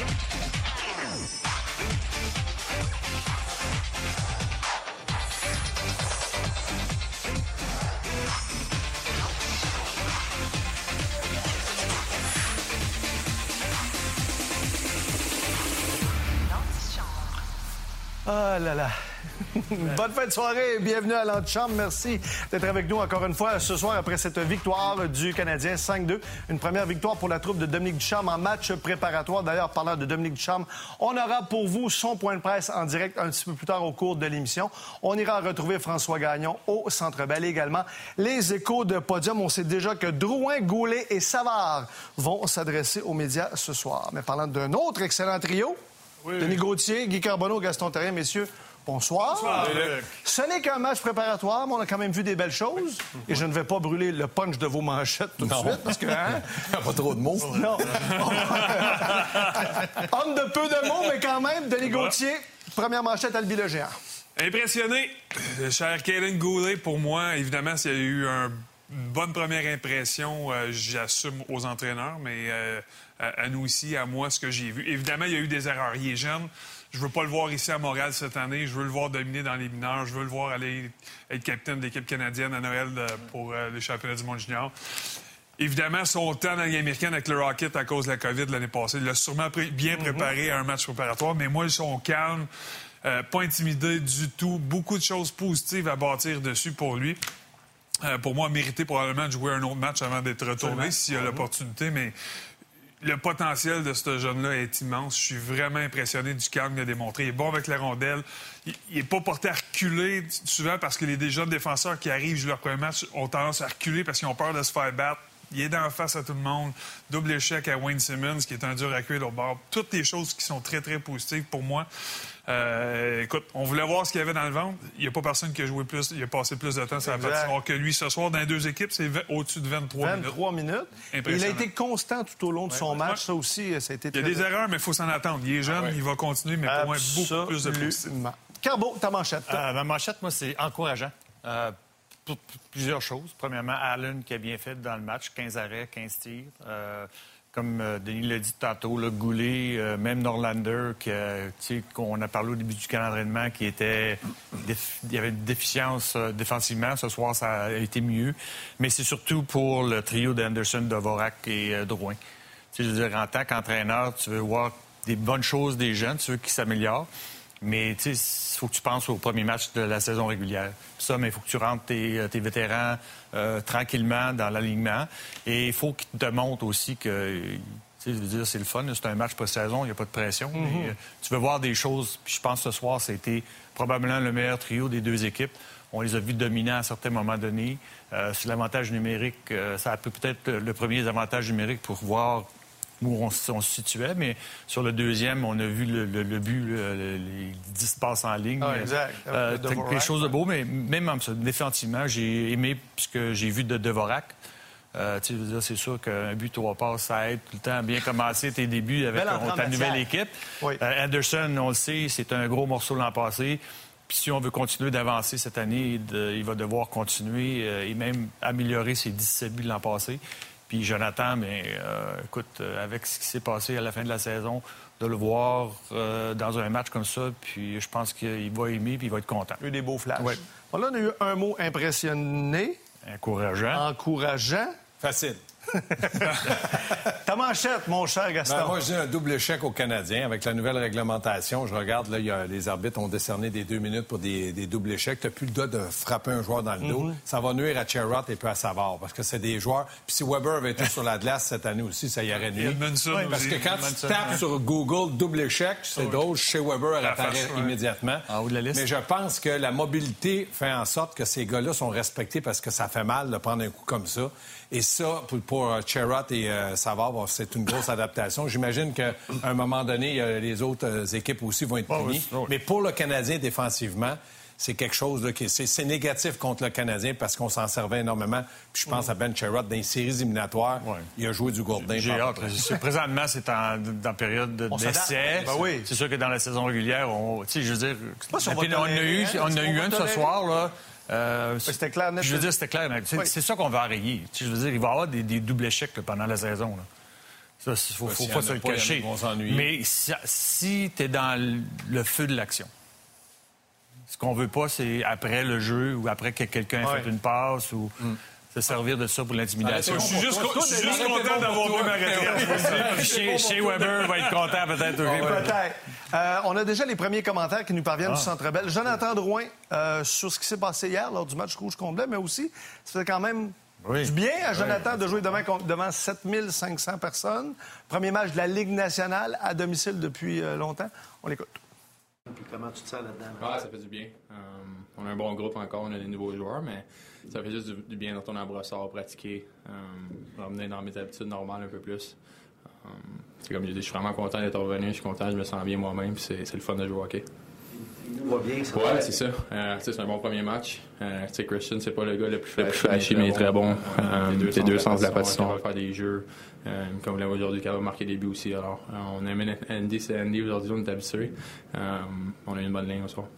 Ah là là. Bonne fin de soirée et bienvenue à l'antichambre. Merci d'être avec nous encore une fois ce soir après cette victoire du Canadien 5-2. Une première victoire pour la troupe de Dominique Ducharme en match préparatoire. D'ailleurs, parlant de Dominique Ducharme, on aura pour vous son point de presse en direct un petit peu plus tard au cours de l'émission. On ira retrouver François Gagnon au Centre Bell également. Les échos de podium, on sait déjà que Drouin, Goulet et Savard vont s'adresser aux médias ce soir. Mais parlant d'un autre excellent trio, oui. Denis Gauthier, Guy Carbonneau, Gaston Terrien, messieurs, bonsoir. Bonsoir. Ce n'est qu'un match préparatoire, mais on a quand même vu des belles choses. Et je ne vais pas brûler le punch de vos manchettes tout de suite, parce que... Hein? Pas trop de mots. Non. Homme de peu de mots, mais quand même, Denis Gauthier, première manchette, Albi le géant. Impressionné. Cher Kaden Goulet, pour moi, évidemment, s'il y a eu une bonne première impression, j'assume aux entraîneurs, mais à nous aussi, à moi, ce que j'ai vu. Évidemment, il y a eu des erreurs. Il est jeune. Je veux pas le voir ici à Montréal cette année. Je veux le voir dominer dans les mineurs. Je veux le voir aller être capitaine de l'équipe canadienne à Noël pour les championnats du monde junior. Évidemment, son temps dans la Ligue américaine avec le Rocket à cause de la COVID l'année passée, il l'a sûrement bien préparé à un match préparatoire, mais moi, ils sont calmes, pas intimidés du tout. Beaucoup de choses positives à bâtir dessus pour lui. Pour moi, mérité probablement de jouer un autre match avant d'être retourné s'il y a l'opportunité, mais... Le potentiel de ce jeune-là est immense. Je suis vraiment impressionné du calme qu'il a démontré. Il est bon avec la rondelle. Il n'est pas porté à reculer souvent parce que les jeunes défenseurs qui arrivent jouer leur premier match ont tendance à reculer parce qu'ils ont peur de se faire battre. Il est d'en face à tout le monde. Double échec à Wayne Simmons, qui est un dur à cuire au bord. Toutes les choses qui sont très, très positives pour moi. Écoute, on voulait voir ce qu'il y avait dans le ventre. Il n'y a pas personne qui a joué plus, il a passé plus de temps sur la patinoire que lui ce soir. Dans les deux équipes, c'est au-dessus de 23 minutes. Il a été constant tout au long de son match. Ça aussi, ça a été très... Il y a des erreurs, mais il faut s'en attendre. Il est jeune, il va continuer, mais pour moi, beaucoup plus de positif. Carbo, ta manchette. Ma manchette, moi, c'est encourageant. Pour plusieurs choses. Premièrement, Allen qui a bien fait dans le match, 15 arrêts, 15 tirs. Comme Denis l'a dit tantôt, le Goulet, même Norlander, qu'on a parlé au début du camp d'entraînement, il y avait une déficience défensivement. Ce soir, ça a été mieux. Mais c'est surtout pour le trio d'Anderson, Dvorak et Drouin. Je veux dire, en tant qu'entraîneur, tu veux voir des bonnes choses des jeunes, tu veux qu'ils s'améliorent. Mais il faut que tu penses au premier match de la saison régulière. Ça, mais il faut que tu rentres tes vétérans tranquillement dans l'alignement. Et il faut qu'ils te montrent aussi que, je veux dire, c'est le fun. C'est un match pré-saison, il n'y a pas de pression. Mais, tu veux voir des choses. Puis je pense que ce soir, c'était probablement le meilleur trio des deux équipes. On les a vus dominer à un certain moment donné. Sur l'avantage numérique, ça a peut-être le premier avantage numérique pour voir où on se situait, mais sur le deuxième, on a vu le but, les 10 passes en ligne. Ah, exact. Quelque chose de beau, mais même définitivement, j'ai aimé ce que j'ai vu de Dvorak. C'est sûr qu'un but, 3 passes, ça aide tout le temps à bien commencer tes débuts avec ta nouvelle équipe. Oui. Anderson, on le sait, c'est un gros morceau l'an passé. Puis si on veut continuer d'avancer cette année, il va devoir continuer et même améliorer ses 17 buts l'an passé. Puis Jonathan, mais écoute, avec ce qui s'est passé à la fin de la saison, de le voir dans un match comme ça, puis je pense qu'il va aimer puis il va être content. Il y a eu des beaux flashs. Oui. Bon, là, on a eu un mot impressionné. Encourageant. Facile. Ta manchette, mon cher Gaston. Moi, je dis un double échec aux Canadiens. Avec la nouvelle réglementation, je regarde, là, les arbitres ont décerné des 2 minutes pour des doubles échecs. Tu n'as plus le droit de frapper un joueur dans le dos. Ça va nuire à Chariot et peu à Savard, parce que c'est des joueurs... Puis si Weber avait été sur la glace cette année aussi, ça y aurait nuit. Parce que quand tu tapes sur Google double échec, c'est drôle, chez Weber, elle apparaît immédiatement. En haut de la liste. Mais je pense que la mobilité fait en sorte que ces gars-là sont respectés parce que ça fait mal de prendre un coup comme ça. Et ça, pour Chariot et Savard, c'est une grosse adaptation. J'imagine qu'à un moment donné, les autres équipes aussi vont être punies. Mais pour le Canadien, défensivement, c'est quelque chose là, c'est négatif contre le Canadien parce qu'on s'en servait énormément. Puis je pense à Ben Chariot dans les séries éliminatoires. Il a joué du Gourdin. J'ai hâte. Présentement, c'est en période d'essai. C'est sûr que dans la saison régulière, je veux dire, on a eu un ce soir, là. C'était clair, net. Je veux dire, c'était clair. C'est ça qu'on va enrayer. Je veux dire, il va y avoir des doubles échecs là, pendant la saison. Là. Ça, il faut pas se le cacher. Mais si tu es dans le feu de l'action, ce qu'on veut pas, c'est après le jeu ou après que quelqu'un ait fait une passe ou se servir de ça pour l'intimidation. Je suis juste content d'avoir pris ma retraite. Chez Weber va être content peut-être. Peut-être. On a déjà les premiers commentaires qui nous parviennent du Centre Bell. Jonathan Drouin, sur ce qui s'est passé hier lors du match rouge-complet, mais aussi, ça fait quand même du bien à Jonathan de jouer devant 7500 personnes. Premier match de la Ligue nationale à domicile depuis longtemps. On l'écoute. Puis comment tu te sens là-dedans? Ah, ça fait du bien. On a un bon groupe encore, on a des nouveaux joueurs, mais ça fait juste du bien de retourner à Brossard, pratiquer, revenir dans mes habitudes normales un peu plus. C'est comme je dis, je suis vraiment content d'être revenu, je suis content, je me sens bien moi-même, puis c'est le fun de jouer au hockey. Il nous va bien, ça. Ouais, c'est ça. C'est un bon premier match. Christian, c'est pas le gars le plus flashy, mais il est très bon. Les deux sens de la patinoire, on va faire des jeux. Comme là aujourd'hui, qui va marquer des buts aussi. Alors, on a aimé Andy, c'est Andy aujourd'hui, on est habitué. On a une bonne ligne au soir.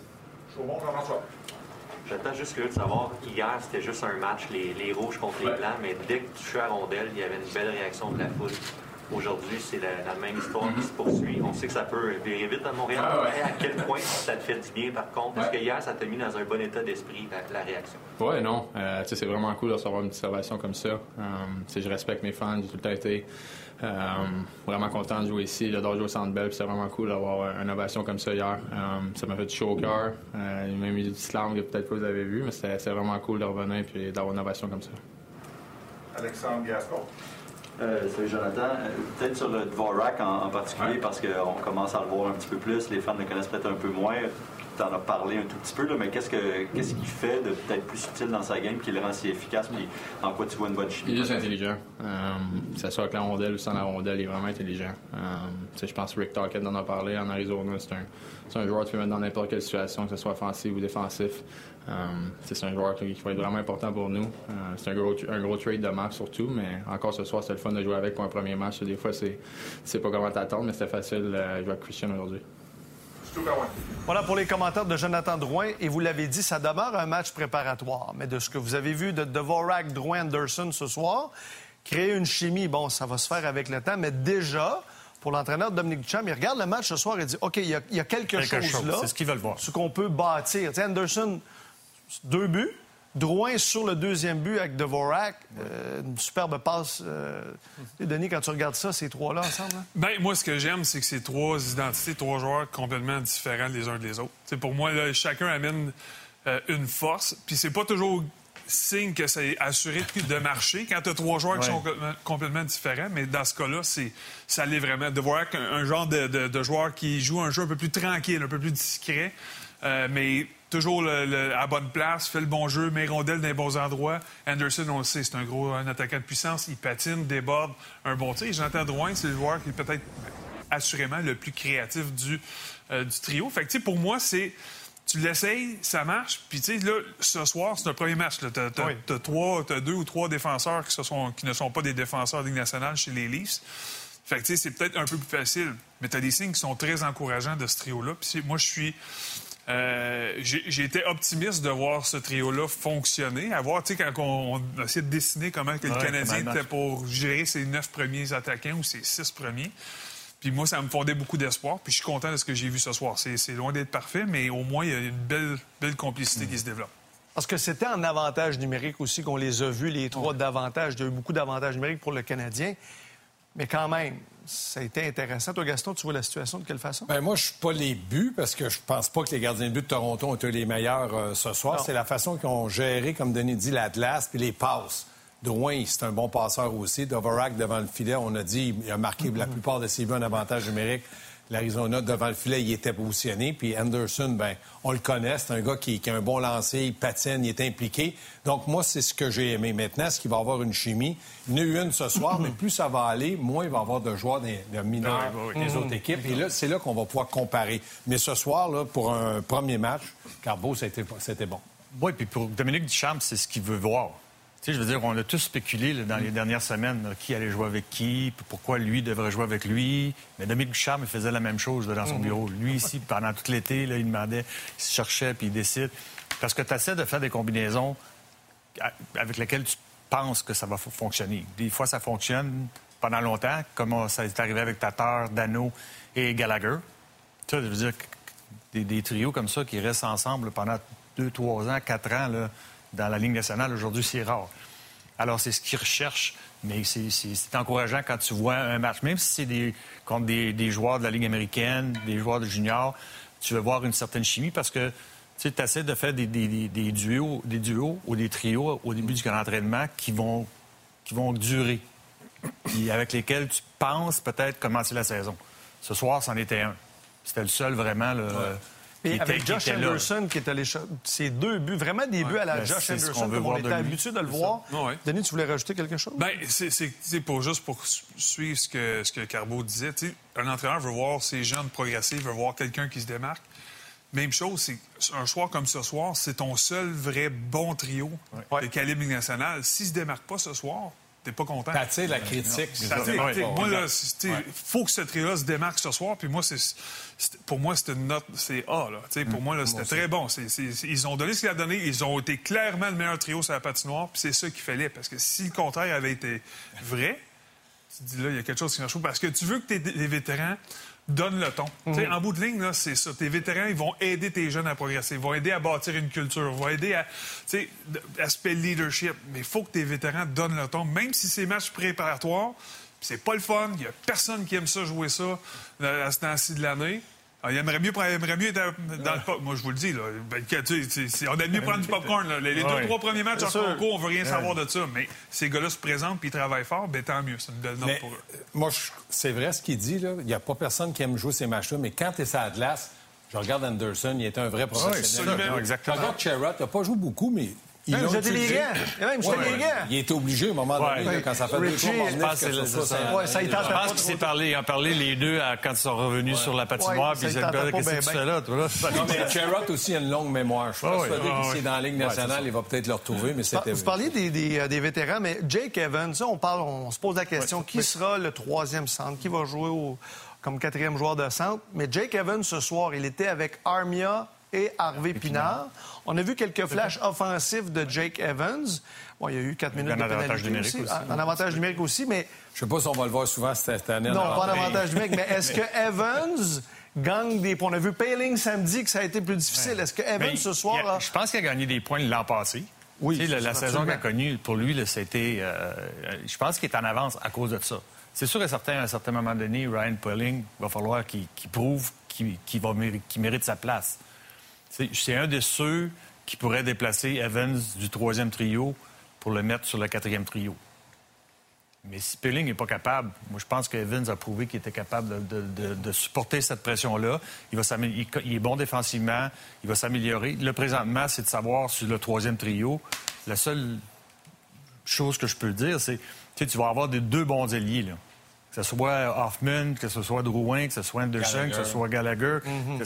J'attends juste curieux de savoir, hier c'était juste un match, les rouges contre les blancs, mais dès que tu touchais à rondelle, il y avait une belle réaction de la foule. Aujourd'hui, c'est la même histoire qui se poursuit. On sait que ça peut virer vite à Montréal. Mais à quel point ça te fait du bien, par contre? Parce que hier, ça t'a mis dans un bon état d'esprit, la réaction. Ouais, non. C'est vraiment cool de recevoir une petite ovation comme ça. Je respecte mes fans. J'ai tout le temps été vraiment content de jouer ici. J'adore jouer au Centre Bell. C'est vraiment cool d'avoir une ovation comme ça hier. Ça m'a fait du chaud au cœur. Il m'a mis des petites larmes que peut-être pas vous avez vues, mais c'est vraiment cool de revenir et d'avoir une ovation comme ça. Alexandre Gascon. Salut Jonathan. Peut-être sur le Dvorak en particulier, parce qu'on commence à le voir un petit peu plus. Les fans le connaissent peut-être un peu moins. Tu en as parlé un tout petit peu, là, mais qu'est-ce qu'il fait de peut-être plus subtil dans sa game qui le rend si efficace? Puis en quoi tu vois une bonne chimie? Il est juste intelligent. Que ce soit avec la rondelle ou sans la rondelle, il est vraiment intelligent. Je pense que Rick Tocchet en a parlé en Arizona. C'est un joueur que tu peux mettre dans n'importe quelle situation, que ce soit offensif ou défensif. C'est un joueur qui va être vraiment important pour nous. C'est un gros trade de match surtout, mais encore ce soir, c'était le fun de jouer avec pour un premier match. Des fois, c'est pas comment t'attendre, mais c'était facile de jouer avec Christian aujourd'hui. Voilà pour les commentaires de Jonathan Drouin. Et vous l'avez dit, ça demeure un match préparatoire. Mais de ce que vous avez vu de Dvorak, Drouin, Anderson ce soir, créer une chimie, bon, ça va se faire avec le temps. Mais déjà, pour l'entraîneur Dominique Duchamp, il regarde le match ce soir et dit, OK, il y a quelque chose là. C'est ce qu'ils veulent voir. Ce qu'on peut bâtir. T'sais, Anderson, 2 buts. Drouin sur le deuxième but avec Dvorak, une superbe passe. Denis, quand tu regardes ça, ces trois-là ensemble? Hein? Bien, moi, ce que j'aime, c'est que c'est 3 identités, 3 joueurs complètement différents les uns des autres. T'sais, pour moi, là, chacun amène une force. Puis c'est pas toujours signe que c'est assuré de marcher quand tu as 3 joueurs qui sont complètement différents. Mais dans ce cas-là, ça l'est vraiment. Dvorak, un genre de joueur qui joue un jeu un peu plus tranquille, un peu plus discret. Mais toujours à bonne place, fait le bon jeu, met rondelle dans les bons endroits. Anderson, on le sait, c'est un attaquant de puissance. Il patine, déborde, un bon tir. Jonathan Drouin, c'est le joueur qui est peut-être assurément le plus créatif du trio. Fait que, pour moi, tu l'essayes, ça marche. Puis, là, ce soir, c'est un premier match. T'as 2 ou 3 défenseurs qui ne sont pas des défenseurs de Ligue nationale chez les Leafs. Fait que, c'est peut-être un peu plus facile. Mais t'as des signes qui sont très encourageants de ce trio-là. Puis, moi, je suis... j'ai été optimiste de voir ce trio-là fonctionner. À voir, quand on essayait de dessiner comment que le Canadien était pour gérer ses 9 premiers attaquants ou ses 6 premiers. Puis moi, ça me fondait beaucoup d'espoir. Puis je suis content de ce que j'ai vu ce soir. C'est loin d'être parfait, mais au moins, il y a une belle complicité qui se développe. Parce que c'était en avantage numérique aussi qu'on les a vus, les 3 d'avantages. Il y a eu beaucoup d'avantages numériques pour le Canadien. Mais quand même, ça a été intéressant. Toi, Gaston, tu vois la situation de quelle façon? Bien, moi, je ne suis pas les buts parce que je pense pas que les gardiens de but de Toronto ont été les meilleurs ce soir. Non. C'est la façon qu'ils ont géré, comme Denis dit, la glace puis les passes. Drouin, c'est un bon passeur aussi. Dvorak, devant le filet, on a dit, il a marqué la plupart de ses buts en avantage numérique. L'Arizona, devant le filet, il était positionné. Puis Anderson, bien, on le connaît. C'est un gars qui a un bon lancer, il patine, il est impliqué. Donc, moi, c'est ce que j'ai aimé. Maintenant, est-ce qu'il va y avoir une chimie? Il y en a eu une ce soir, mais plus ça va aller, moins il va y avoir de joueurs de mineurs des autres équipes. Et là, c'est là qu'on va pouvoir comparer. Mais ce soir, là, pour un premier match, Carbeau, c'était bon. Oui, puis pour Dominique Duchamp, c'est ce qu'il veut voir. Tu sais, je veux dire, on a tous spéculé dans les dernières semaines qui allait jouer avec qui, pourquoi lui devrait jouer avec lui. Mais Dominique Duchamp, il faisait la même chose dans son bureau. Lui, ici, pendant tout l'été, il demandait, il se cherchait, puis il décide. Parce que tu essaies de faire des combinaisons avec lesquelles tu penses que ça va fonctionner. Des fois, ça fonctionne. pendant longtemps, comme ça est arrivé avec Tatar, Dano et Gallagher. Ça, je veux dire, des trios comme ça qui restent ensemble pendant 2, 3 ans, 4 ans là, dans la Ligue nationale, aujourd'hui, c'est rare. Alors, c'est ce qu'ils recherchent, mais c'est encourageant quand tu vois un match, même si c'est contre des joueurs de la Ligue américaine, des joueurs de juniors, tu veux voir une certaine chimie parce que tu essaies de faire des duos ou des trios au début du camp d'entraînement qui vont durer, puis avec lesquels tu penses peut-être commencer la saison. Ce soir, c'en était un. C'était le seul vraiment... Et avec Josh Anderson qui est allé ses 2 buts, vraiment des buts à la Josh Anderson, comme on était habitué de le voir. Ouais. Denis, tu voulais rajouter quelque chose? Bien, c'est pour suivre ce que Carbo disait. T'sais, un entraîneur veut voir ses jeunes progresser, veut voir quelqu'un qui se démarque. Même chose, c'est un soir comme ce soir, c'est ton seul vrai bon trio de calibre national. S'il ne se démarque pas ce soir, t'es pas content. T'attires la critique. Moi, là, faut que ce trio-là se démarque ce soir. Puis moi, pour moi, c'était une note, c'est A. Là. Pour moi, là, c'était très bon. Ils ont donné ce qu'il a donné. Ils ont été clairement le meilleur trio sur la patinoire. Puis c'est ça qu'il fallait. Parce que si le contraire avait été vrai, tu te dis là, il y a quelque chose qui marche pas. Parce que tu veux que les vétérans donnent le ton. En bout de ligne, là, c'est ça. Tes vétérans, ils vont aider tes jeunes à progresser. Ils vont aider à bâtir une culture. Ils vont aider à aspect leadership. Mais il faut que tes vétérans donnent le ton. Même si c'est match préparatoire, c'est pas le fun. Il y a personne qui aime ça, jouer ça à ce temps-ci de l'année. Il aimerait mieux être dans le pop. Moi, je vous le dis, là, on aime mieux prendre du popcorn. Là. Les 2-3 premiers matchs en concours, on veut rien savoir de ça. Mais ces gars-là se présentent et ils travaillent fort, bien tant mieux. C'est une belle note pour eux. Moi, c'est vrai ce qu'il dit. Il n'y a pas personne qui aime jouer ces matchs-là. Mais quand tu es sur la glace, je regarde Anderson, il est un vrai professionnel. Oui, exactement. Regarde Sherrod, il n'a pas joué beaucoup, mais... Il était les gants. Il était obligé, à un moment donné, quand ça fait 2 jours, je pense qu'ils s'est parlé. Ils ont parlé les deux quand ils sont revenus sur la patinoire. Puis ils ont dit, qu'est-ce que tu fais là, toi? Non, mais Sherrod aussi a une longue mémoire. Je suis persuadé que s'il est dans la Ligue nationale, il va peut-être le retrouver, mais c'était... Vous parliez des vétérans, mais Jake Evans, on se pose la question, qui sera le 3e centre? Qui va jouer comme 4e joueur de centre? Mais Jake Evans, ce soir, il était avec Armia et Harvey Pinard. On a vu quelques flashs offensifs de Jake Evans. Bon, il y a eu 4 minutes de pénalité aussi. En avantage numérique aussi, mais... Je sais pas si on va le voir souvent cette année. Non, pas en avantage numérique, mais est-ce que Evans gagne des points? On a vu Poehling samedi que ça a été plus difficile. Est-ce que Evans, ce soir... Je pense qu'il a gagné des points l'an passé. Oui. La saison qu'il a connue, pour lui, c'était... je pense qu'il est en avance à cause de ça. C'est sûr et certain, à un certain moment donné, Ryan Poehling, va falloir qu'il prouve qu'il mérite sa place. C'est un de ceux qui pourrait déplacer Evans du 3e trio pour le mettre sur le 4e trio. Mais si Poehling n'est pas capable, moi, je pense qu'Evans a prouvé qu'il était capable de supporter cette pression-là. Il est bon défensivement, il va s'améliorer. Le présentement, c'est de savoir sur le 3e trio. La seule chose que je peux dire, c'est que tu vas avoir 2 bons ailiers, là. Que ce soit Hoffman, que ce soit Drouin, que ce soit Anderson, que ce soit Gallagher.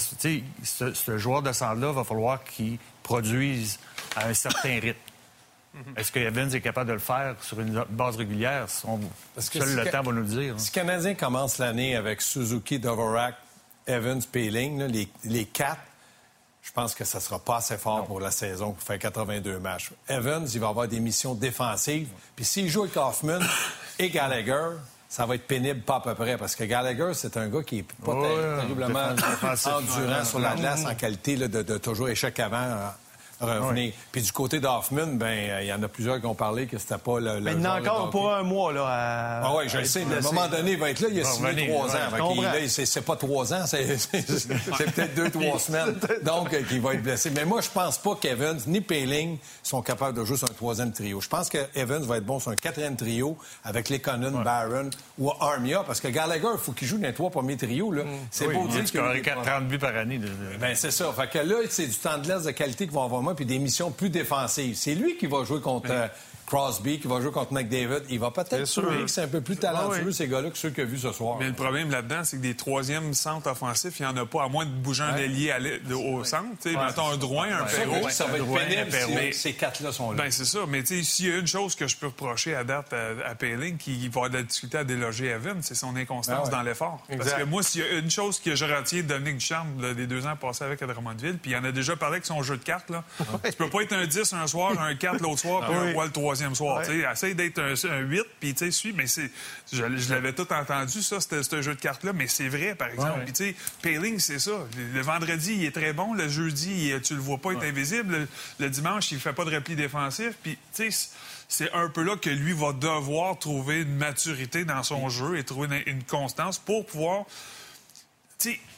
Ce joueur de centre-là, va falloir qu'il produise à un certain rythme. Est-ce que Evans est capable de le faire sur une base régulière? Parce que le temps va nous le dire. Si le Canadien commence l'année avec Suzuki, Dvorak, Evans, Poehling, les 4, je pense que ça ne sera pas assez fort pour la saison pour faire 82 matchs. Evans, il va avoir des missions défensives. Puis s'il joue avec Hoffman et Gallagher... ça va être pénible, pas à peu près, parce que Gallagher, c'est un gars qui est pas terriblement endurant sur la glace en qualité là, de toujours échec avant revenir. Puis du côté d'Hoffman, il y en a plusieurs qui ont parlé que c'était pas le mais il en a encore pour un mois. Là, ah oui, je le sais, mais à un moment donné, il va être là, il a signé 3 ans. C'est pas 3 ans, c'est peut-être 2-3 semaines. Donc, il va être blessé. Mais moi, je pense pas qu'Evans ni Poehling sont capables de jouer sur un 3e trio. Je pense qu'Evans va être bon sur un 4e trio avec Lekonen, Barron ou Armia, parce que Gallagher, il faut qu'il joue dans les 3 premiers trios. Là. C'est beau dire qu'il aurait 30 buts par année. Ben, c'est ça. Fait que là, c'est du temps de glace de qualité qu'ils vont avoir moins, puis des missions plus défensives. C'est lui qui va jouer contre Crosby, qui va jouer contre McDavid. Il va peut-être trouver que c'est un peu plus talentueux, ces gars-là, que ceux qu'il a vus ce soir. Mais le problème là-dedans, c'est que des 3e centres offensifs, il n'y en a pas, à moins de bouger un ailier au centre. Mettons un Drouin, un Perreault. Ça va être pénible si ces 4-là sont là. Ben c'est ça. Mais s'il y a une chose que je peux reprocher à date à Poehling, qui va avoir de la difficulté à déloger Evans, c'est son inconstance dans l'effort. Parce que moi, s'il y a une chose que je retiens de Dominique Ducharme des 2 ans passés avec à Drummondville, puis il en a déjà parlé avec son jeu de cartes, là. Tu peux pas être un 10 un soir, un 4 l'autre soir, puis un roi le 3e troisième soir. Ouais. Essaye d'être un 8, puis tu sais, mais je l'avais tout entendu, ça, c'était un jeu de cartes-là, mais c'est vrai, par exemple. Puis tu sais, Poehling, c'est ça. Le vendredi, il est très bon. Le jeudi, tu le vois pas, il est invisible. Le dimanche, il fait pas de repli défensif. Puis tu sais, c'est un peu là que lui va devoir trouver une maturité dans son jeu et trouver une constance pour pouvoir... Tu sais,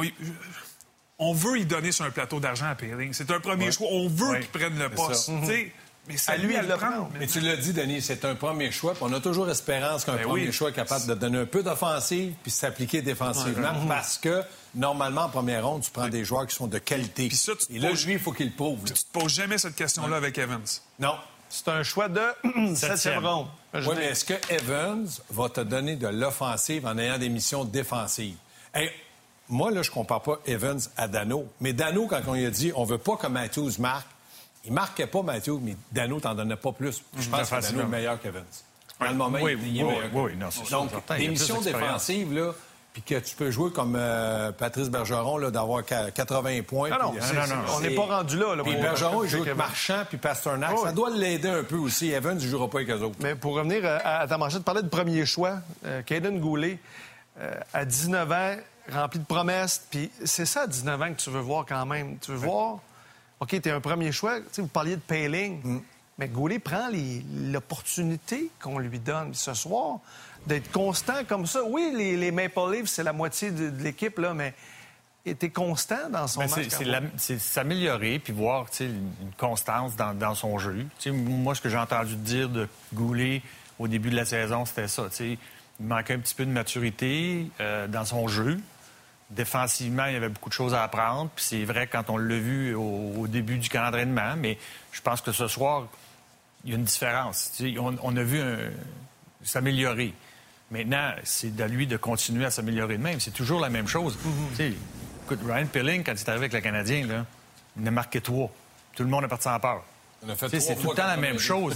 on veut y donner sur un plateau d'argent à Poehling. C'est un premier choix. On veut qu'il prenne le poste. Mais c'est à lui à le prendre. Mais tu l'as dit, Denis, c'est un premier choix. On a toujours espérance qu'un premier choix est capable de donner un peu d'offensive puis s'appliquer défensivement parce que, normalement, en première ronde, tu prends des joueurs qui sont de qualité. Puis ça, et là, lui, il faut qu'il le prouve. Tu te poses jamais cette question-là avec Evans. Non. C'est un choix de 7e ronde. Oui, mais est-ce que Evans va te donner de l'offensive en ayant des missions défensives? Hey, moi, là, je ne compare pas Evans à Dano. Mais Dano, quand on lui a dit on veut pas que Matthews marque, il marquait pas Matthews, mais Dano t'en donnait pas plus. Je pense que Dano est meilleur qu'Evans. Dans le moment, il est meilleur. Oui, non, c'est donc, des missions défensives, là, puis que tu peux jouer comme Patrice Bergeron, là, d'avoir 80 points. Non, on n'est pas rendu là. Puis Bergeron, il joue avec Marchand puis Pasternak. Ça doit l'aider un peu aussi. Evans, il ne jouera pas avec eux autres. Mais pour revenir à ta manchette, tu parlais de premier choix. Caden Goulet, à 19 ans, rempli de promesses. Puis c'est ça, à 19 ans, que tu veux voir quand même. Tu veux voir, OK, t'es un premier choix. Tu sais, vous parliez de Poehling, mais Goulet prend l'opportunité qu'on lui donne ce soir d'être constant comme ça. Oui, les Maple Leafs, c'est la moitié de l'équipe, là, mais il était constant dans son match. C'est s'améliorer puis voir une constance dans son jeu. Moi, ce que j'ai entendu dire de Goulet au début de la saison, c'était ça. Il manquait un petit peu de maturité dans son jeu. Défensivement, il y avait beaucoup de choses à apprendre. Puis c'est vrai quand on l'a vu au début du camp d'entraînement, mais je pense que ce soir, il y a une différence. On a vu s'améliorer. Maintenant, c'est à lui de continuer à s'améliorer de même. C'est toujours la même chose. Écoute, Ryan Poehling, quand il est arrivé avec le Canadien, là, il en a marqué 3. Tout le monde est parti en peur. C'est tout le temps la même chose.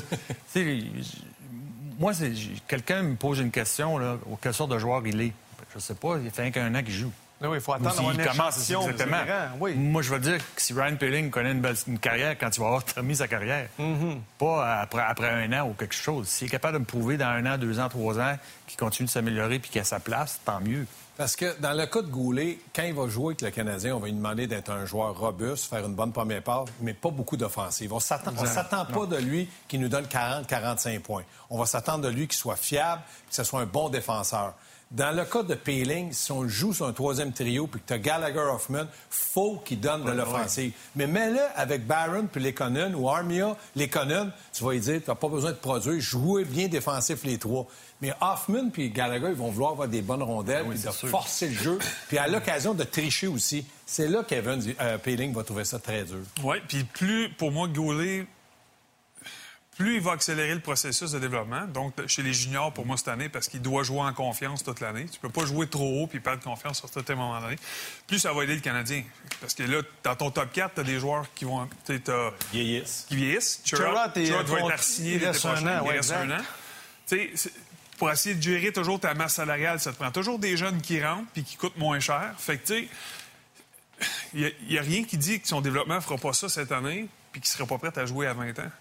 Moi, quelqu'un me pose une question, là, quelle sorte de joueur il est. Je sais pas, il fait qu'un an qu'il joue. Oui, il faut attendre une échantillon. Exactement. Oui. Moi, je veux dire que si Ryan Poehling connaît une carrière quand il va avoir terminé sa carrière, pas après un an ou quelque chose. S'il est capable de me prouver dans 1 an, 2 ans, 3 ans qu'il continue de s'améliorer puis qu'il a sa place, tant mieux. Parce que dans le cas de Goulet, quand il va jouer avec le Canadien, on va lui demander d'être un joueur robuste, faire une bonne première passe, mais pas beaucoup d'offensive. On ne s'attend pas de lui qu'il nous donne 40-45 points. On va s'attendre de lui qu'il soit fiable, que ce soit un bon défenseur. Dans le cas de Poehling, si on joue sur un 3e trio puis que tu as Gallagher-Hoffman, faut qu'il donne de l'offensive. Mais mets-le avec Barron puis Lekonen ou Armia, Lekonen, tu vas lui dire, tu n'as pas besoin de produire, jouez bien défensif les 3. Mais Hoffman puis Gallagher, ils vont vouloir avoir des bonnes rondelles puis de forcer le jeu, puis à l'occasion de tricher aussi. C'est là qu'Evan Poehling va trouver ça très dur. Oui, puis plus, pour moi, Goulet... Plus il va accélérer le processus de développement, donc chez les juniors, pour moi, cette année, parce qu'il doit jouer en confiance toute l'année. Tu peux pas jouer trop haut puis perdre confiance sur certains moments donné. Plus ça va aider le Canadien. Parce que là, dans ton top 4, tu as des joueurs qui vont... vieillissent. Chirot va être assigné l'été prochain. Il reste 1 an. Pour essayer de gérer toujours ta masse salariale, ça te prend toujours des jeunes qui rentrent puis qui coûtent moins cher. Fait que, tu sais, il n'y a rien qui dit que son développement ne fera pas ça cette année puis qu'il ne sera pas prêt à jouer à 20 ans.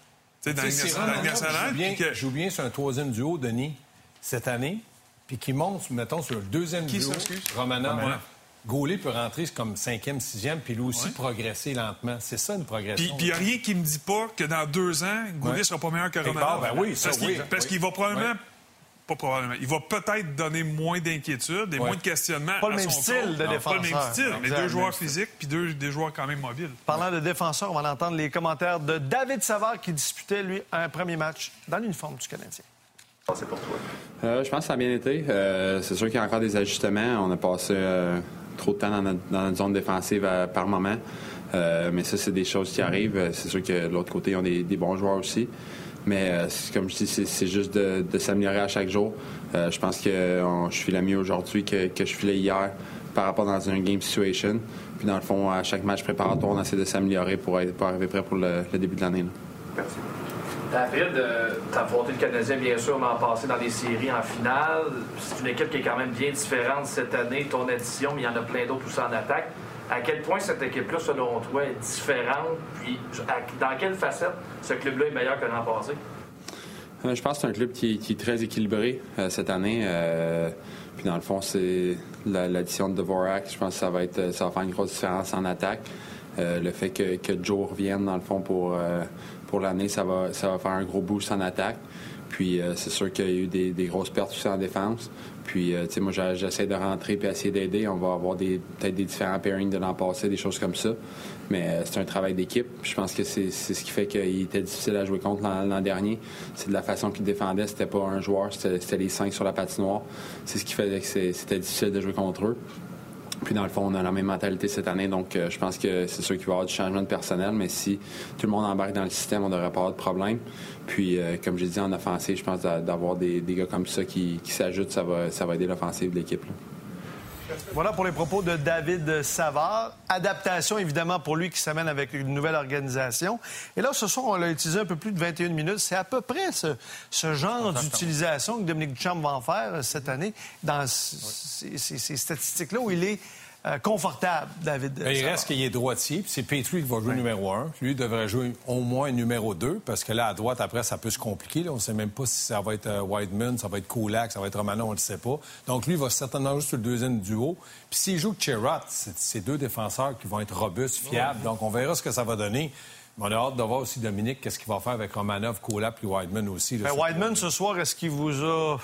Joue bien sur un 3e duo, Denis, cette année, puis qui monte, mettons, sur le 2e duo, Romanov. Goulet peut rentrer comme 5e, 6e, puis lui aussi progresser lentement. C'est ça, une progression. Puis il n'y a rien qui me dit pas que dans 2 ans, Goulet ne sera pas meilleur que Romanov. Parce qu'il va probablement... Pas probablement. Il va peut-être donner moins d'inquiétude et moins de questionnements. Pas le même style de défenseur. Pas le même style, mais 2 joueurs physiques puis des joueurs quand même mobiles. Parlant de défenseurs, on va entendre les commentaires de David Savard qui disputait, lui, un premier match dans l'uniforme du Canadien. C'est pour toi. Je pense que ça a bien été. C'est sûr qu'il y a encore des ajustements. On a passé trop de temps dans notre zone défensive par moment. Mais ça, c'est des choses qui arrivent. C'est sûr que de l'autre côté, ils ont des bons joueurs aussi. Mais comme je dis, c'est juste de s'améliorer à chaque jour. Je pense que je filais mieux aujourd'hui que je filais hier par rapport dans un game situation. Puis dans le fond, à chaque match préparatoire, on essaie de s'améliorer pour arriver prêt pour le début de l'année. Merci. David, tu as affronté le Canadien, bien sûr, l'an passé dans les séries en finale. C'est une équipe qui est quand même bien différente cette année, ton addition, mais il y en a plein d'autres aussi en attaque. À quel point cette équipe-là, selon toi, est différente? Puis, dans quelle facette ce club-là est meilleur que l'an passé? Je pense que c'est un club qui est très équilibré cette année. Puis dans le fond, c'est l'addition de Dvorak. Je pense que ça va faire une grosse différence en attaque. Le fait que Joe revienne, dans le fond, pour l'année, ça va faire un gros boost en attaque. Puis c'est sûr qu'il y a eu des grosses pertes aussi en défense. Puis, tu sais, moi, j'essaie de rentrer et essayer d'aider. On va avoir peut-être des différents pairings de l'an passé, des choses comme ça. Mais c'est un travail d'équipe. Je pense que c'est ce qui fait qu'il était difficile à jouer contre l'an dernier. C'est de la façon qu'il défendait. C'était pas un joueur, c'était les 5 sur la patinoire. C'est ce qui faisait que c'était difficile de jouer contre eux. Puis, dans le fond, on a la même mentalité cette année. Donc, je pense que c'est sûr qu'il va y avoir du changement de personnel. Mais si tout le monde embarque dans le système, on ne devrait pas avoir de problème. Puis, comme j'ai dit, en offensive, je pense d'avoir des gars comme ça qui s'ajoutent, ça va aider l'offensive de l'équipe. Voilà pour les propos de David Savard. Adaptation, évidemment, pour lui qui s'amène avec une nouvelle organisation. Et là, ce soir, on l'a utilisé un peu plus de 21 minutes. C'est à peu près ce genre d'utilisation que Dominique Ducharme va en faire cette année dans ces statistiques-là où il est confortable, David Savard. Il reste qu'il est droitier, puis c'est Petrie qui va jouer numéro 1. Lui devrait jouer au moins numéro 2, parce que là, à droite, après, ça peut se compliquer. Là. On ne sait même pas si ça va être Wideman, ça va être Kulak, ça va être Romano, on ne le sait pas. Donc, lui, il va certainement jouer sur le deuxième duo. Puis s'il joue Chirot, c'est deux défenseurs qui vont être robustes, fiables. Donc, on verra ce que ça va donner. Mais on a hâte de voir aussi, Dominique, qu'est-ce qu'il va faire avec Romanov, Kulak, puis Wideman aussi. Là, Wideman, ce soir, est-ce qu'il vous a...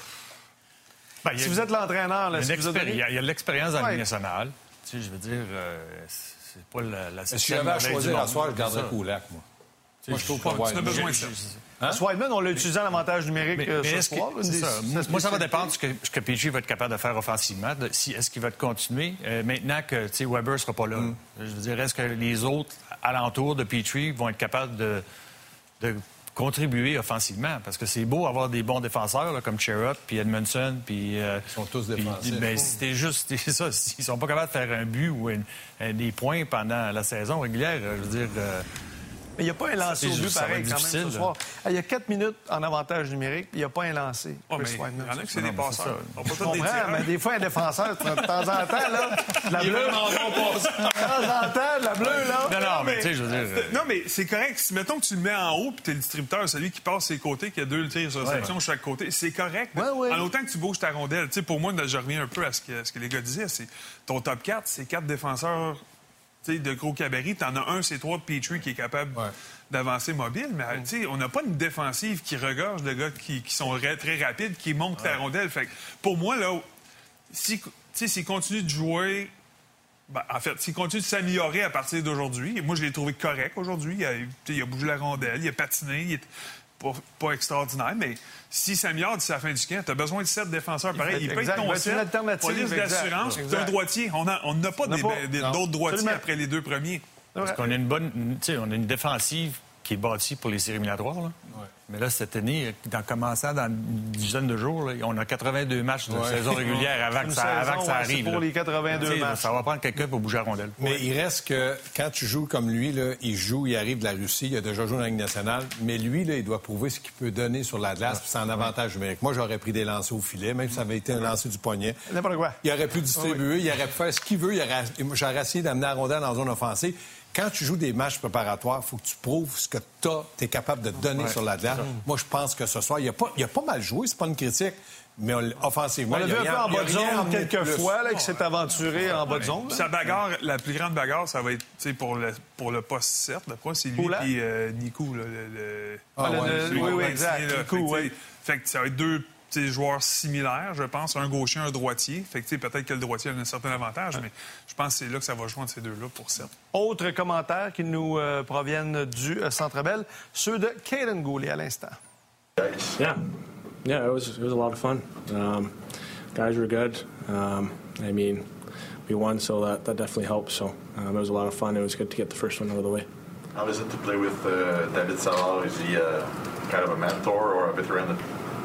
si vous êtes l'entraîneur, est-ce qu'il vous a donné... Il y a de l'expérience dans la Ligue nationale. Tu sais, je veux dire, c'est pas la si j'avais à choisir la soirée, je garderais Kulak, moi. Moi, je trouve pas Wideman. Tu as besoin de ça. Wideman, on l'a utilisé en avantage numérique ce soir. Moi, ça va dépendre de ce que Petrie va être capable de faire offensivement. Est-ce qu'il va continuer? Maintenant que Weber ne sera pas là. Je veux dire, est-ce que les autres alentours de Petrie vont être capables de contribuer offensivement? Parce que c'est beau avoir des bons défenseurs là, comme Chirot, puis Edmondson, puis... Ils sont tous défensifs. Mais c'était juste ça. S'ils sont pas capables de faire un but ou des points pendant la saison régulière, je veux dire... Mais il n'y a pas un lancé au but pareil quand même ce soir. Il y a 4 minutes en avantage numérique, puis il n'y a pas un lancé. Il y en a qui c'est des passeurs. Je comprends, mais des fois, un défenseur, de temps en temps, là, la bleue... De temps en temps, la bleue, là... Non, mais tu sais, je veux dire... Non, mais c'est correct. Si, mettons que tu le mets en haut, puis tu es le distributeur, celui qui passe ses côtés, qui a 2 tirs sur section de chaque côté, c'est correct. En autant que tu bouges ta rondelle. Tu sais, pour moi, je reviens un peu à ce que les gars disaient, c'est ton top 4, c'est 4 défenseurs... T'sais, de gros cabaret, t'en as un, c'est 3 de Petrie qui est capable d'avancer mobile, mais on n'a pas une défensive qui regorge de gars qui sont très rapides, qui montent la rondelle. Fait que pour moi, là, s'il continue de jouer, en fait, s'il continue de s'améliorer à partir d'aujourd'hui, et moi, je l'ai trouvé correct aujourd'hui, il a bougé la rondelle, il a patiné, il est pas extraordinaire, mais s'il s'améliore d'ici la fin du camp, tu as besoin de 7 défenseurs pareil. Il peut être ton 7, police d'assurance, tu un droitier. On n'a pas d'autres droitiers après les 2 premiers. Parce qu'on a on a une défensive qui est bâtie pour les séries éliminatoires. Là. Ouais. Mais là, cette année, en commençant dans une dizaine de jours, là, on a 82 matchs de saison régulière avant que ça arrive. Pour les 82 matchs. Ça va prendre quelqu'un pour bouger la rondelle. Mais il reste que quand tu joues comme lui, là, il arrive de la Russie, il a déjà joué dans la Ligue nationale, mais lui, là, il doit prouver ce qu'il peut donner sur la glace, puis c'est un avantage numérique. Moi, j'aurais pris des lancers au filet, même si ça avait été un lancer du poignet. N'importe quoi. Il aurait pu distribuer, il aurait pu faire ce qu'il veut, j'aurais essayé d'amener la rondelle en zone offensive. Quand tu joues des matchs préparatoires, il faut que tu prouves ce que tu es capable de donner sur la glace. Moi, je pense que ce soir, il a pas mal joué, c'est pas une critique, mais offensivement, on l'a vu un peu en bas de zone quelques fois, là, qui s'est aventuré en bas de zone. Sa bagarre, la plus grande bagarre, ça va être pour le poste 7, là, c'est lui et Nikou. Oui, exact. Nikou, oui. Fait que ça va être 2 joueurs similaires, je pense, un gaucher, un droitier. Fait que peut-être que le droitier a un certain avantage, mais je pense que c'est là que ça va jouer entre ces deux-là pour 7. Autres commentaires qui nous proviennent du Centre Bell, ceux de Kaiden Goulet à l'instant. Yeah, it was a lot of fun. Guys were good. I mean, we won, so that definitely helps. So it was a lot of fun. It was good to get the first one out of the way. How is it to play with David Savard? Is he kind of a mentor or a veteran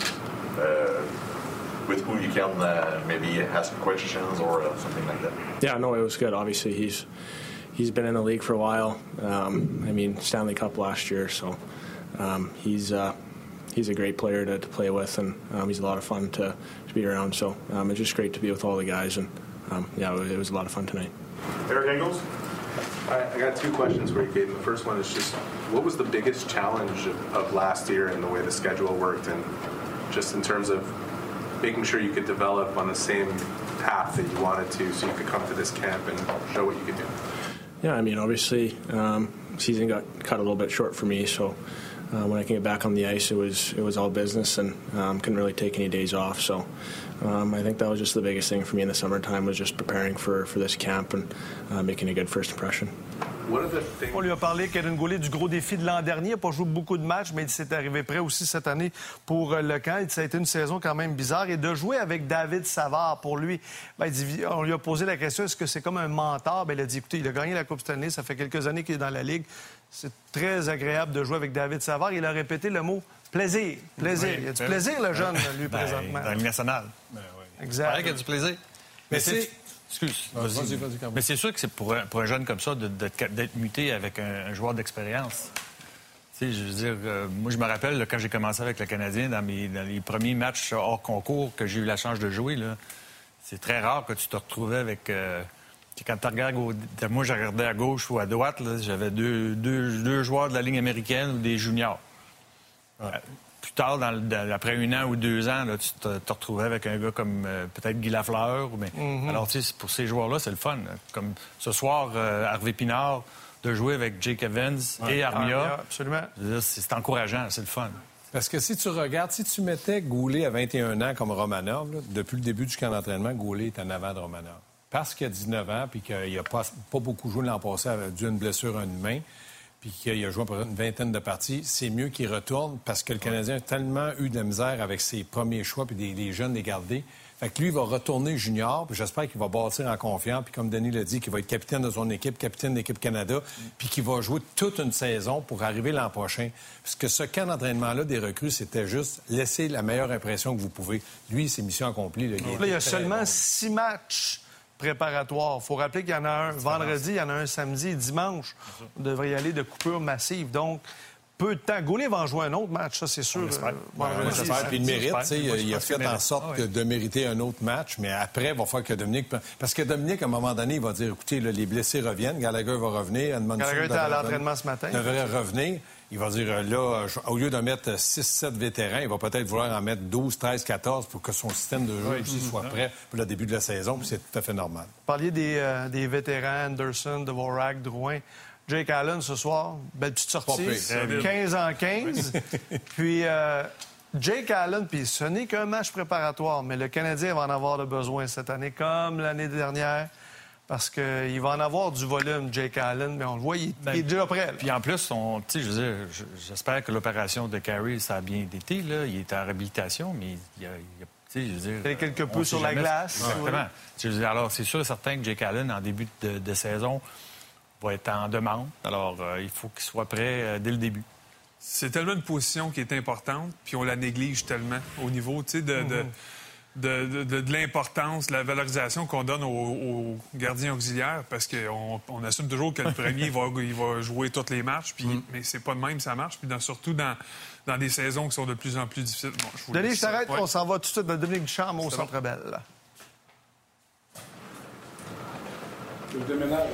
with who you can maybe ask questions or something like that? Yeah, no, it was good. Obviously, he's been in the league for a while. I mean, Stanley Cup last year, so he's a great player to play with, and he's a lot of fun to be around. So it's just great to be with all the guys, and it was a lot of fun tonight. Eric Engels? I got two questions for you, Caden. The first one is just, what was the biggest challenge of last year in the way the schedule worked, and just in terms of making sure you could develop on the same path that you wanted to, so you could come to this camp and show what you could do? Yeah, I mean, obviously, season got cut a little bit short for me, so when I came back on the ice, it was all business, and couldn't really take any days off. So I think that was just the biggest thing for me in the summertime, was just preparing for this camp and making a good first impression. On lui a parlé, Kaiden Guhle, du gros défi de l'an dernier. Il n'a pas joué beaucoup de matchs, mais il s'est arrivé prêt aussi cette année pour le camp. Ça a été une saison quand même bizarre. Et de jouer avec David Savard, pour lui, on lui a posé la question, est-ce que c'est comme un mentor? Il a dit, écoutez, il a gagné la Coupe Stanley, ça fait quelques années qu'il est dans la Ligue. C'est très agréable de jouer avec David Savard. Il a répété le mot plaisir. Plaisir. Il y a du plaisir, le jeune, lui, présentement. Dans la Ligue nationale. Exact. Il y a du plaisir. Mais c'est... Excuse. Vas-y, mais c'est sûr que c'est pour un jeune comme ça d'être muté avec un joueur d'expérience. Tu sais, je veux dire, moi, je me rappelle, là, quand j'ai commencé avec le Canadien, dans les premiers matchs hors concours que j'ai eu la chance de jouer, là, c'est très rare que tu te retrouvais avec... quand tu regardes, moi, je regardais à gauche ou à droite, là, j'avais deux joueurs de la Ligue américaine ou des juniors. Plus tard, après 1 an ou 2 ans, là, tu te retrouvais avec un gars comme peut-être Guy Lafleur. Mais... Alors, tu sais, pour ces joueurs-là, c'est le fun. Comme ce soir, Harvey Pinard, de jouer avec Jake Evans et Armia. Absolument. C'est encourageant, c'est le fun. Parce que si tu regardes, si tu mettais Goulet à 21 ans comme Romanov, là, depuis le début du camp d'entraînement, Goulet est en avant de Romanov. Parce qu'il a 19 ans puis qu'il n'a pas beaucoup joué l'an passé dû à une blessure à une main, puis qu'il a joué une vingtaine de parties, c'est mieux qu'il retourne parce que le Canadien a tellement eu de la misère avec ses premiers choix puis les jeunes les garder. Fait que lui, il va retourner junior, puis j'espère qu'il va bâtir en confiance, puis comme Denis l'a dit, qu'il va être capitaine de son équipe, capitaine de l'équipe Canada, puis qu'il va jouer toute une saison pour arriver l'an prochain. Parce que ce camp d'entraînement-là des recrues, c'était juste laisser la meilleure impression que vous pouvez. Lui, c'est mission accomplie. Là, il y a seulement 6 matchs préparatoire. Il faut rappeler qu'il y en a un vendredi, il y en a un samedi et dimanche. On devrait y aller de coupure massive. Donc, peu de temps. Goulet va en jouer un autre match, ça, c'est sûr. J'espère. Puis il mérite. Il a fait en sorte de mériter un autre match, mais après, il va falloir que Dominique... Parce que Dominique, à un moment donné, il va dire, écoutez, là, les blessés reviennent, Gallagher va revenir, Edmondson Gallagher était à l'entraînement ce matin. Devrait revenir. Il va dire, là, au lieu de mettre 6-7 vétérans, il va peut-être vouloir en mettre 12, 13, 14 pour que son système de jeu aussi soit prêt pour le début de la saison, puis c'est tout à fait normal. Vous parliez des vétérans, Anderson, Dvorak, Drouin. Jake Allen, ce soir, belle petite sortie, 15 en 15. Puis Jake Allen, puis ce n'est qu'un match préparatoire, mais le Canadien va en avoir de besoin cette année, comme l'année dernière. Parce qu'il va en avoir du volume, Jake Allen, mais on le voit, il est déjà prêt. Puis en plus, j'espère que l'opération de Carey, ça a bien été. Là. Il est en réhabilitation, mais il y a quelque peu sur la glace. Exactement. Oui. Alors, c'est sûr et certain que Jake Allen, en début de saison, va être en demande. Alors, il faut qu'il soit prêt dès le début. C'est tellement une position qui est importante, puis on la néglige tellement au niveau, tu sais, de l'importance, de la valorisation qu'on donne aux gardiens auxiliaires, parce qu'on assume toujours que le premier il va jouer tous les matchs, puis, mais c'est pas de même, ça marche. Puis surtout dans des saisons qui sont de plus en plus difficiles. Bon, Denis, je t'arrête, on s'en va tout de suite de Dominique Ducharme au Centre Bell. Je déménage.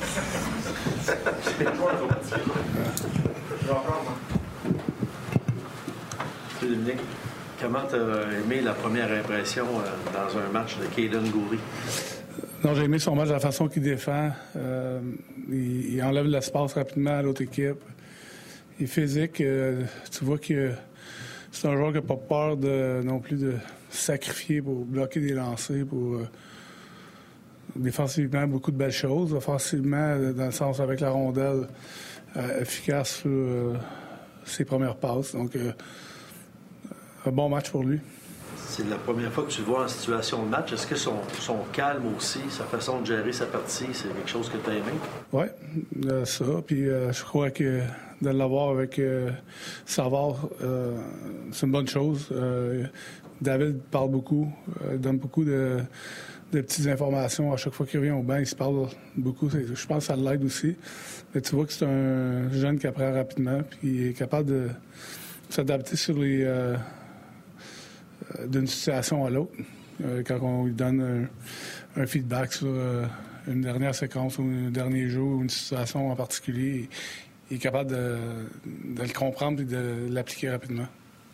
Dominique, comment tu as aimé la première impression dans un match de Kaiden Guhle? Non, j'ai aimé son match, la façon qu'il défend. Il enlève l'espace rapidement à l'autre équipe. Il est physique. Tu vois que c'est un joueur qui n'a pas peur non plus de sacrifier pour bloquer des lancers, pour... défensivement, beaucoup de belles choses. Offensivement, dans le sens avec la rondelle, efficace sur ses premières passes. Donc, un bon match pour lui. C'est la première fois que tu le vois en situation de match. Est-ce que son calme aussi, sa façon de gérer sa partie, c'est quelque chose que tu as aimé? Oui, ça. Puis je crois que de l'avoir avec Savard, c'est une bonne chose. David parle beaucoup, donne beaucoup de petites informations. À chaque fois qu'il revient au banc, il se parle beaucoup. Je pense que ça l'aide aussi. Mais tu vois que c'est un jeune qui apprend rapidement puis il est capable de s'adapter sur d'une situation à l'autre. Quand on lui donne un feedback sur une dernière séquence ou un dernier jeu ou une situation en particulier, il est capable de le comprendre et de l'appliquer rapidement.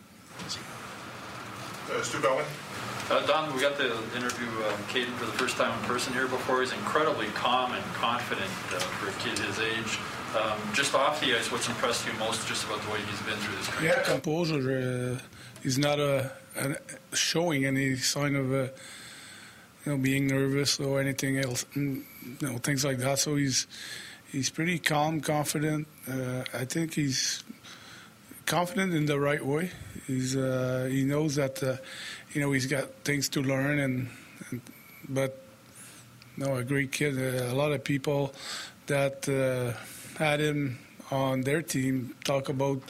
Stu Bowen. Don, we got to interview Caden for the first time in person here before. He's incredibly calm and confident for a kid his age. Just off the ice, what's impressed you most just about the way he's been through this career? Yeah, composure. He's not showing any sign of being nervous or anything else, things like that. So he's pretty calm, confident. I think he's confident in the right way. He knows that he's got things to learn, but a great kid. A lot of people that had him on their team talk about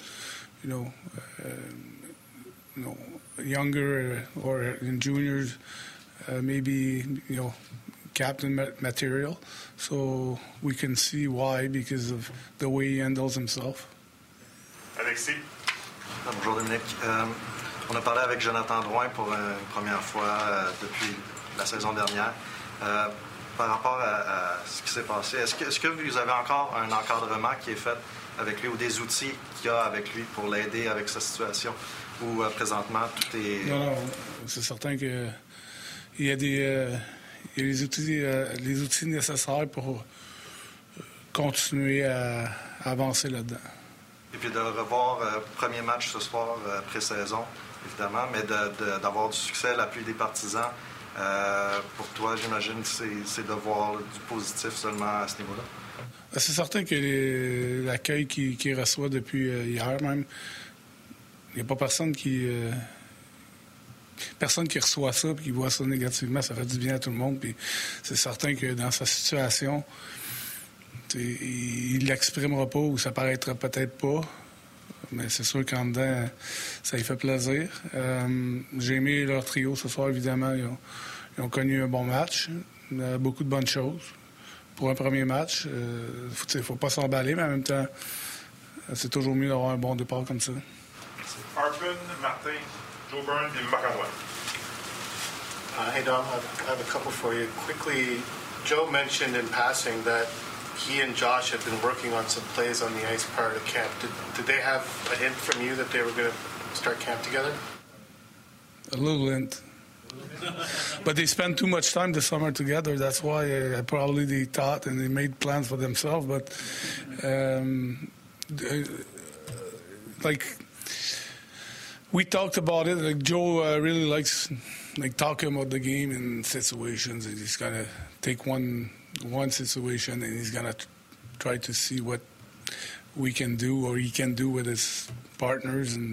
younger or in juniors, maybe captain material. So we can see why, because of the way he handles himself. Alexis. Bonjour Dominique. On a parlé avec Jonathan Drouin pour une première fois depuis la saison dernière. Par rapport à ce qui s'est passé, est-ce que vous avez encore un encadrement qui est fait avec lui ou des outils qu'il y a avec lui pour l'aider avec sa situation? Ou présentement, tout est... Non, c'est certain qu'il y a les outils nécessaires pour continuer à avancer là-dedans. Et puis de revoir premier match ce soir, pré-saison, évidemment, mais d'avoir du succès, l'appui des partisans, pour toi, j'imagine, c'est de voir du positif seulement à ce niveau-là? C'est certain que l'accueil qu'il reçoit depuis hier même, il n'y a pas personne qui reçoit ça et qui voit ça négativement. Ça fait du bien à tout le monde. Puis c'est certain que dans sa situation, il ne l'exprimera pas ou ça paraîtra peut-être pas. Mais c'est sûr qu'en dedans, ça lui fait plaisir. J'ai aimé leur trio ce soir, évidemment. Ils ont connu un bon match. Beaucoup de bonnes choses. Pour un premier match, il ne faut pas s'emballer, mais en même temps, c'est toujours mieux d'avoir un bon départ comme ça. Hartman, Martin, Joe Byrne et Marc-Antoine. Hey, Dom, I have a couple for you. Quickly, Joe mentioned in passing that he and Josh had been working on some plays on the ice prior to camp. Did they have a hint from you that they were going to start camp together? A little hint. But they spent too much time this summer together. That's why probably they thought and they made plans for themselves. But, we talked about it. Like Joe really likes talking about the game and situations. And he's gonna take one situation and he's gonna try to see what we can do or he can do with his partners. And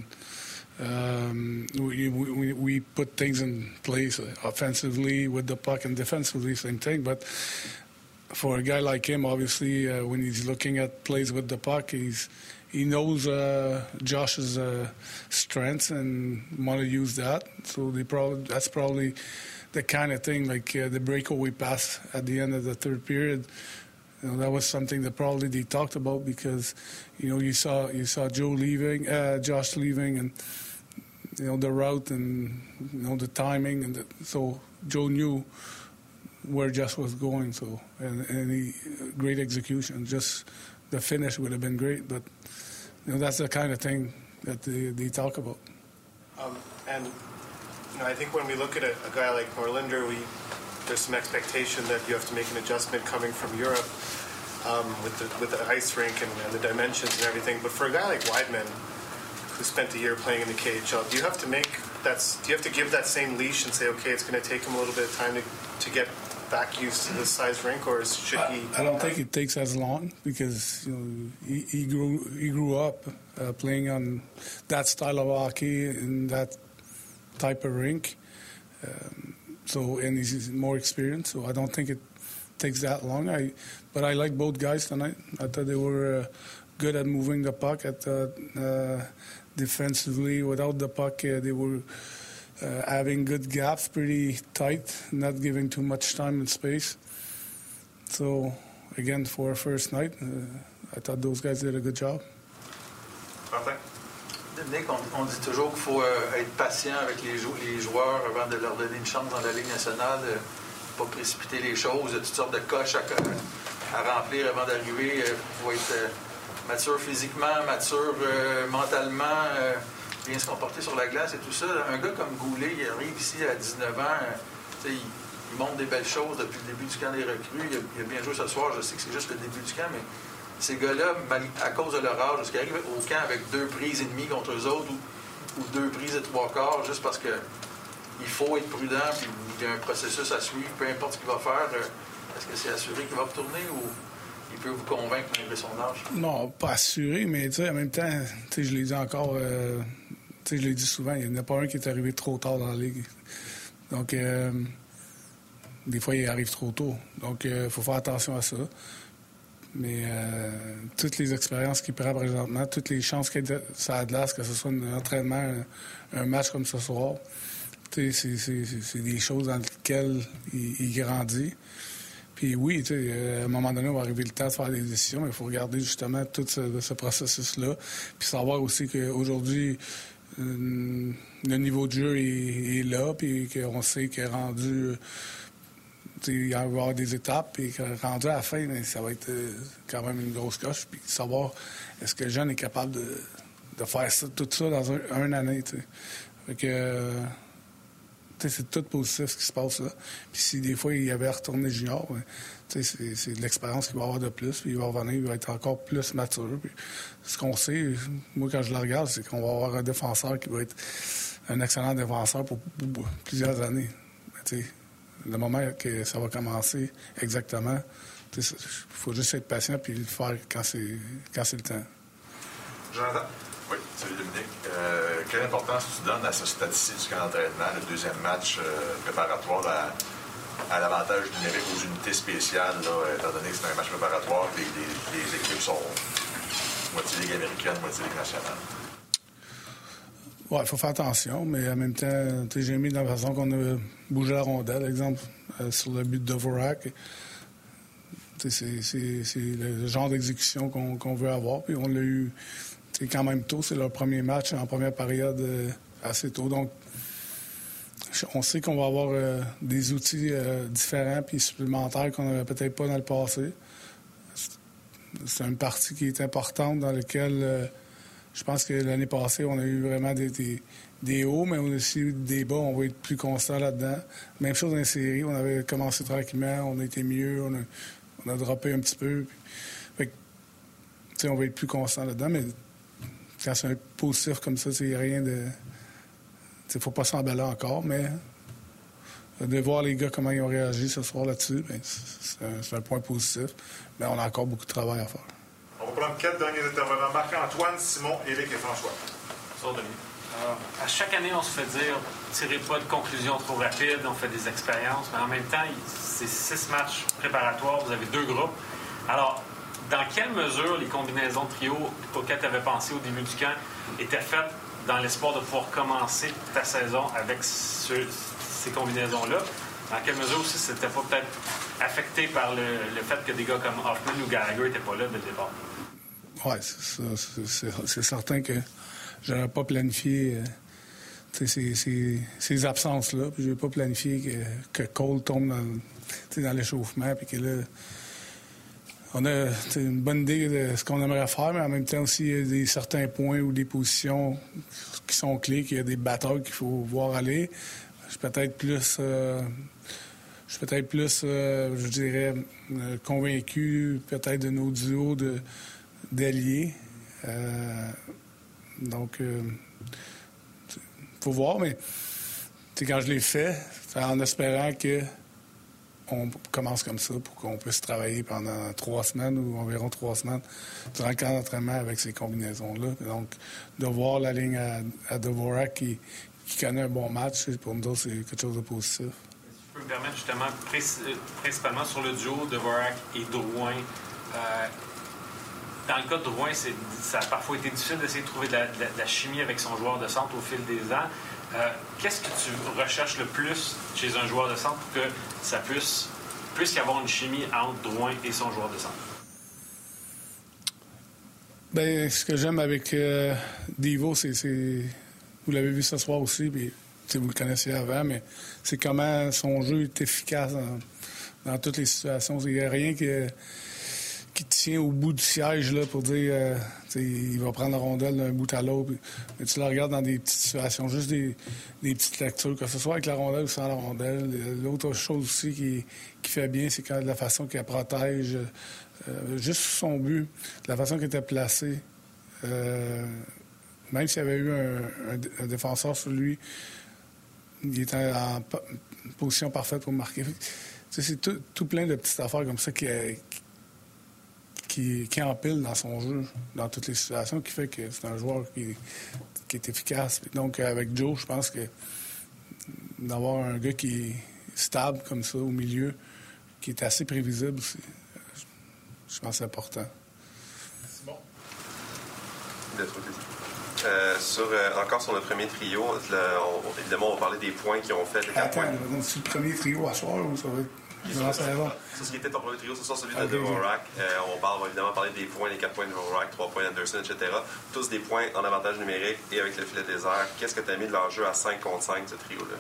we put things in place offensively with the puck and defensively, same thing. But for a guy like him, obviously, when he's looking at plays with the puck, he knows Josh's strengths and want to use that. So that's probably the kind of thing, like the breakaway pass at the end of the third period. That was something that probably they talked about because, you saw Josh leaving, and the route and the timing, and so Joe knew where Josh was going. So and great execution. Just the finish would have been great, but that's the kind of thing that they talk about. And I think when we look at a guy like Norlinder, there's some expectation that you have to make an adjustment coming from Europe with the ice rink and the dimensions and everything. But for a guy like Wideman, who spent a year playing in the KHL, do you have to give that same leash and say, okay, it's going to take him a little bit of time to get back used to this size rink, or should he? I don't think it takes as long because he grew up playing on that style of hockey in that type of rink. And he's more experienced, so I don't think it takes that long. But I like both guys tonight. I thought they were good at moving the puck. Defensively, without the puck, they were having good gaps, pretty tight, not giving too much time and space. So, again, for a first night, I thought those guys did a good job. Martin? Nick, on dit toujours qu'il faut être patient avec les joueurs avant de leur donner une chance dans la Ligue nationale. pas précipiter les choses. Il y a toutes sortes de coches à remplir avant d'arriver. Il faut être mature physiquement, mature mentalement, bien se comporter sur la glace et tout ça. Un gars comme Goulet, il arrive ici à 19 ans, il montre des belles choses depuis le début du camp des recrues. Il a bien joué ce soir, je sais que c'est juste le début du camp, mais ces gars-là, à cause de leur âge, est-ce qu'ils arrivent au camp avec 2 prises et demie contre eux autres ou 2 prises et 3 quarts, juste parce que il faut être prudent, puis il y a un processus à suivre, peu importe ce qu'il va faire. Est-ce que c'est assuré qu'il va retourner ou il peut vous convaincre malgré son âge? Non, pas assuré, mais en même temps, je l'ai dit encore, je l'ai dit souvent, il n'y en a pas un qui est arrivé trop tard dans la Ligue. Donc, des fois, il arrive trop tôt. Donc, il faut faire attention à ça. Mais toutes les expériences qu'il prend présentement, toutes les chances qu'il a ça a de glace, que ce soit un entraînement, un match comme ce soir, c'est des choses dans lesquelles il grandit. Puis oui, à un moment donné, on va arriver le temps de faire des décisions, mais il faut regarder justement tout ce processus-là. Puis savoir aussi qu'aujourd'hui, le niveau de jeu est là, puis qu'on sait qu'il est rendu... il va y avoir des étapes, puis rendu à la fin, ça va être quand même une grosse coche. Puis savoir, est-ce que le jeune est capable de faire tout ça dans une année, Fait que... c'est tout positif ce qui se passe là. Puis si des fois il avait retourné junior, c'est de l'expérience qu'il va avoir de plus. Puis il va revenir, il va être encore plus mature. Puis ce qu'on sait, moi quand je le regarde, c'est qu'on va avoir un défenseur qui va être un excellent défenseur pour plusieurs années. Mais, le moment que ça va commencer exactement, il faut juste être patient puis le faire quand c'est le temps. Jonathan? Oui, salut Dominique. Quelle importance tu donnes à ce stade-ci du camp d'entraînement, le deuxième match préparatoire à l'avantage numérique aux unités spéciales, là, étant donné que c'est un match préparatoire et les équipes sont moitié Ligue américaine, moitié Ligue nationale? Oui, il faut faire attention, mais en même temps, j'ai aimé dans la façon qu'on a bougé la rondelle, exemple, sur le but de Dvorak. C'est le genre d'exécution qu'on veut avoir, puis on l'a eu... C'est quand même tôt, c'est leur premier match en première période assez tôt. Donc, on sait qu'on va avoir des outils différents puis supplémentaires qu'on n'avait peut-être pas dans le passé. C'est une partie qui est importante dans laquelle je pense que l'année passée, on a eu vraiment des hauts, mais aussi des bas. On va être plus constant là-dedans. Même chose dans les séries. On avait commencé tranquillement, on a été mieux, on a droppé un petit peu. Fait que, on va être plus constant là-dedans, mais quand c'est un positif comme ça, il n'y a rien de... Il ne faut pas s'emballer encore, mais de voir les gars comment ils ont réagi ce soir là-dessus, c'est un point positif. Mais on a encore beaucoup de travail à faire. On va prendre 4 derniers intervenants. Marc-Antoine, Simon, Éric et François. Bonsoir, Denis. À chaque année, on se fait dire tirez pas de conclusions trop rapides, on fait des expériences, mais en même temps, c'est 6 matchs préparatoires, vous avez 2 groupes. Alors, dans quelle mesure les combinaisons de trio auxquelles tu avais pensé au début du camp étaient faites dans l'espoir de pouvoir commencer ta saison avec ces combinaisons-là? Dans quelle mesure aussi c'était pas peut-être affecté par le fait que des gars comme Hoffman ou Gallagher n'étaient pas là dès le départ? Oui, c'est certain que je n'aurais pas planifié ces absences-là. Je n'ai pas planifié que Cole tombe dans l'échauffement puis que là... On a une bonne idée de ce qu'on aimerait faire, mais en même temps aussi, il y a certains points ou des positions qui sont clés, qu'il y a des batteurs qu'il faut voir aller. Je suis peut-être plus, je dirais, convaincu peut-être de nos duos d'alliés. Donc, il faut voir, mais quand je l'ai fait, c'est en espérant que on commence comme ça pour qu'on puisse travailler pendant 3 semaines ou environ 3 semaines durant le camp d'entraînement avec ces combinaisons-là. Donc, de voir la ligne à Dvorak qui connaît un bon match, pour nous, c'est quelque chose de positif. Je peux me permettre justement, principalement sur le duo Dvorak et Drouin. Dans le cas de Drouin, ça a parfois été difficile d'essayer de trouver de la chimie avec son joueur de centre au fil des ans. Qu'est-ce que tu recherches le plus chez un joueur de centre pour que ça puisse y avoir une chimie entre Drouin et son joueur de centre? Bien, ce que j'aime avec Devo, c'est vous l'avez vu ce soir aussi, puis vous le connaissiez avant, mais c'est comment son jeu est efficace dans toutes les situations. Il n'y a rien qui tient au bout du siège là, pour dire il va prendre la rondelle d'un bout à l'autre. Mais tu le regardes dans des petites situations, juste des petites lectures, que ce soit avec la rondelle ou sans la rondelle. L'autre chose aussi qui fait bien, c'est quand la façon qu'elle protège, juste son but, la façon qu'elle était placée. Même s'il y avait eu un défenseur sur lui, il était en position parfaite pour marquer. C'est tout plein de petites affaires comme ça qui empile dans son jeu, dans toutes les situations, qui fait que c'est un joueur qui est efficace. Donc, avec Joe, je pense que d'avoir un gars qui est stable comme ça au milieu, qui est assez prévisible, je pense que c'est important. C'est bon. Encore sur le premier trio, évidemment, on parlait des points qui ont fait. Attends, c'est le premier trio à soir ou ça va être... Ça, ce qui était ton premier trio, ce soir celui de Dvorak. On va évidemment parler des points, les 4 points de Dvorak, 3 points d'Anderson, etc. Tous des points en avantage numérique et avec le filet désert. Qu'est-ce que tu as mis de leur jeu à 5 contre 5, ce trio-là?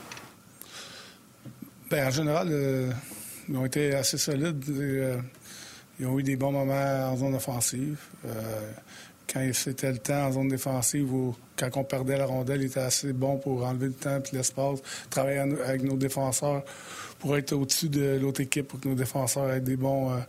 En général, ils ont été assez solides. Ils ont eu des bons moments en zone offensive. Quand c'était le temps en zone défensive ou quand on perdait la rondelle, il était assez bon pour enlever le temps et l'espace, travailler avec nos défenseurs pour être au-dessus de l'autre équipe, pour que nos défenseurs aient une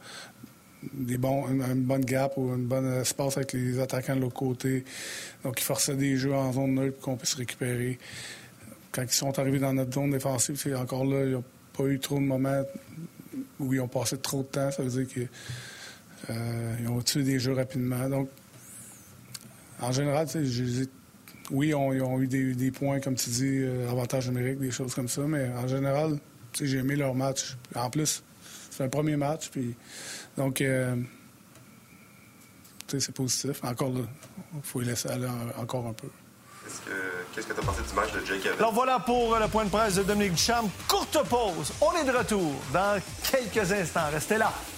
bonne gap ou un bon espace avec les attaquants de l'autre côté. Donc, ils forçaient des jeux en zone neutre pour qu'on puisse récupérer. Quand ils sont arrivés dans notre zone défensive, c'est encore là, il n'y a pas eu trop de moments où ils ont passé trop de temps. Ça veut dire qu'ils ont tué des jeux rapidement. Donc, en général, oui, ils ont eu des points, comme tu dis, avantage numérique, des choses comme ça, mais en général, j'ai aimé leur match. En plus, c'est un premier match, puis donc, c'est positif. Encore là, il faut les laisser aller encore un peu. Qu'est-ce que tu as pensé du match de Jake Evans? Alors voilà pour le point de presse de Dominique Ducharme. Courte pause. On est de retour dans quelques instants. Restez là.